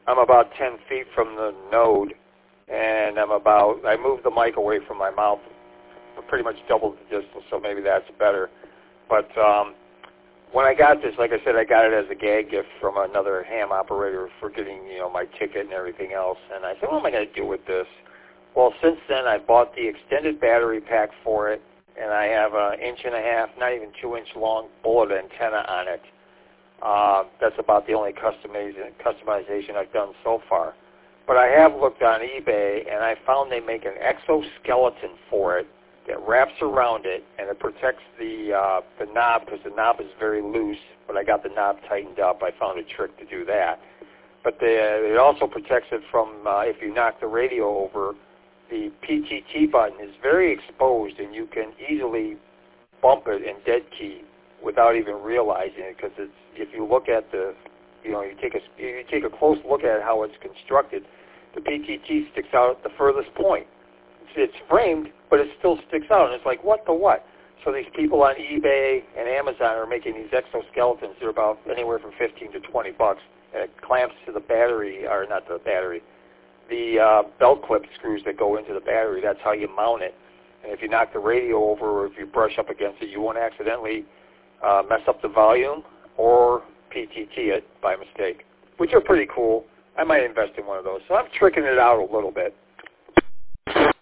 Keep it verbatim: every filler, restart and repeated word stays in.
I'm about ten feet from the node, and I'm about, I moved the mic away from my mouth, pretty much doubled the distance, so maybe that's better. But um, when I got this, like I said, I got it as a gag gift from another ham operator for getting, you know, my ticket and everything else. And I said, what am I going to do with this? Well, since then, I bought the extended battery pack for it, and I have an inch and a half, not even two inch long bullet antenna on it. Uh, that's about the only customization, customization I've done so far. But I have looked on eBay, and I found they make an exoskeleton for it that wraps around it, and it protects the uh, the knob, because the knob is very loose, but I got the knob tightened up. I found a trick to do that. But the, it also protects it from, uh, if you knock the radio over, the P T T button is very exposed, and you can easily bump it and dead key without even realizing it, because it's, if you look at the, you know, you take a you take a close look at how it's constructed, the P T T sticks out at the furthest point. It's, it's framed, but it still sticks out, and it's like, what the what? So these people on eBay and Amazon are making these exoskeletons. They're about anywhere from fifteen to twenty bucks, and it clamps to the battery, or not the battery, the uh, belt clip screws that go into the battery. That's how you mount it. And if you knock the radio over, or if you brush up against it, you won't accidentally uh, mess up the volume or P T T it by mistake, which are pretty cool. I might invest in one of those. So I'm tricking it out a little bit.